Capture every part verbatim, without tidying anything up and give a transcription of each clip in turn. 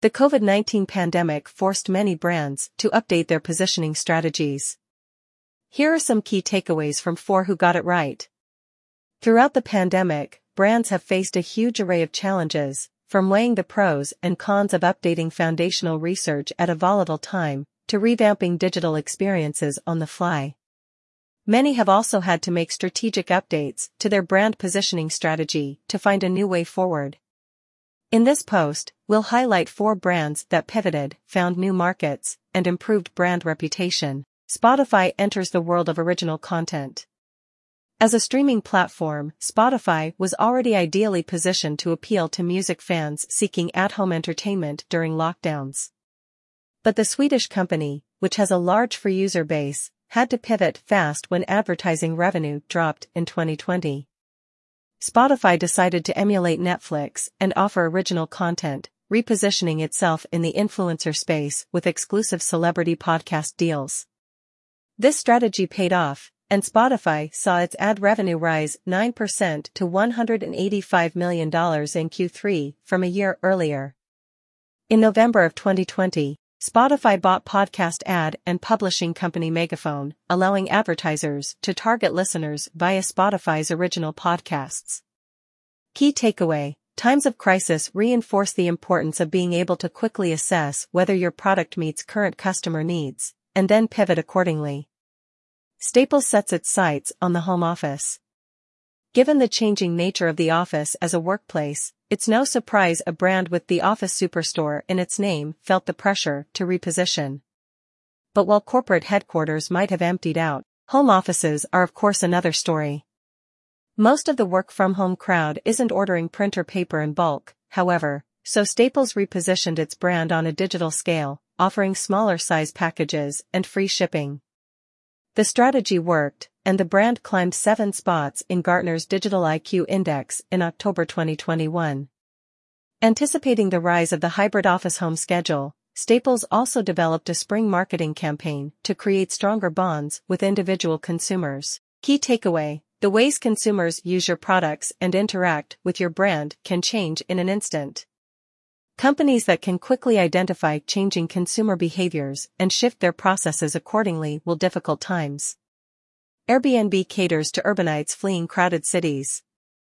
The COVID nineteen pandemic forced many brands to update their positioning strategies. Here are some key takeaways from four who got it right. Throughout the pandemic, brands have faced a huge array of challenges, from weighing the pros and cons of updating foundational research at a volatile time, to revamping digital experiences on the fly. Many have also had to make strategic updates to their brand positioning strategy to find a new way forward. In this post, we'll highlight four brands that pivoted, found new markets, and improved brand reputation. Spotify enters the world of original content. As a streaming platform, Spotify was already ideally positioned to appeal to music fans seeking at-home entertainment during lockdowns. But the Swedish company, which has a large free user base, had to pivot fast when advertising revenue dropped in twenty twenty. Spotify decided to emulate Netflix and offer original content, repositioning itself in the influencer space with exclusive celebrity podcast deals. This strategy paid off, and Spotify saw its ad revenue rise nine percent to one hundred eighty-five million dollars in Q three from a year earlier. In November of twenty twenty, Spotify bought podcast ad and publishing company Megaphone, allowing advertisers to target listeners via Spotify's original podcasts. Key takeaway: times of crisis reinforce the importance of being able to quickly assess whether your product meets current customer needs, and then pivot accordingly. Staples sets its sights on the home office. Given the changing nature of the office as a workplace, it's no surprise a brand with the Office Superstore in its name felt the pressure to reposition. But while corporate headquarters might have emptied out, home offices are of course another story. Most of the work-from-home crowd isn't ordering printer paper in bulk, however, so Staples repositioned its brand on a digital scale, offering smaller size packages and free shipping. The strategy worked, and the brand climbed seven spots in Gartner's Digital I Q Index in October twenty twenty-one. Anticipating the rise of the hybrid office home schedule, Staples also developed a spring marketing campaign to create stronger bonds with individual consumers. Key takeaway: the ways consumers use your products and interact with your brand can change in an instant. Companies that can quickly identify changing consumer behaviors and shift their processes accordingly will difficult times. Airbnb caters to urbanites fleeing crowded cities.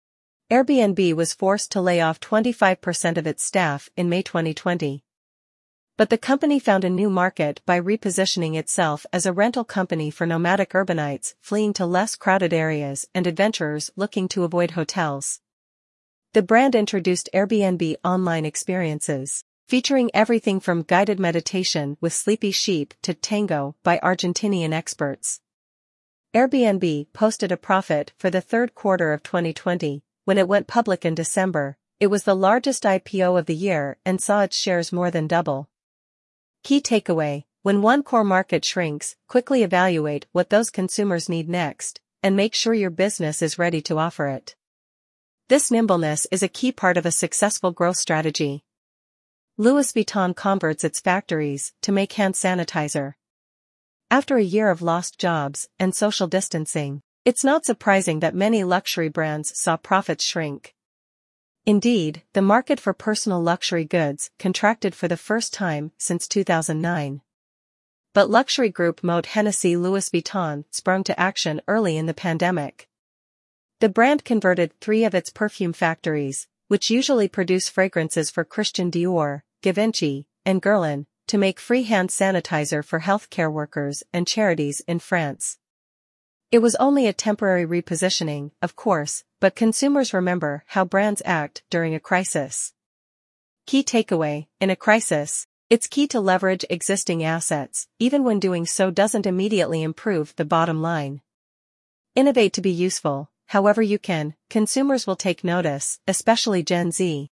Airbnb was forced to lay off twenty-five percent of its staff in May twenty twenty. But the company found a new market by repositioning itself as a rental company for nomadic urbanites fleeing to less crowded areas and adventurers looking to avoid hotels. The brand introduced Airbnb online experiences, featuring everything from guided meditation with sleepy sheep to tango by Argentinian experts. Airbnb posted a profit for the third quarter of twenty twenty. When it went public in December, it was the largest I P O of the year and saw its shares more than double. Key takeaway: when one core market shrinks, quickly evaluate what those consumers need next, and make sure your business is ready to offer it. This nimbleness is a key part of a successful growth strategy. Louis Vuitton converts its factories to make hand sanitizer. After a year of lost jobs and social distancing, it's not surprising that many luxury brands saw profits shrink. Indeed, the market for personal luxury goods contracted for the first time since two thousand nine. But luxury group Moët Hennessy Louis Vuitton sprung to action early in the pandemic. The brand converted three of its perfume factories, which usually produce fragrances for Christian Dior, Givenchy, and Guerlain, to make free hand sanitizer for healthcare workers and charities in France. It was only a temporary repositioning, of course, but consumers remember how brands act during a crisis. Key takeaway: in a crisis, it's key to leverage existing assets, even when doing so doesn't immediately improve the bottom line. Innovate to be useful. However you can, consumers will take notice, especially Gen Z.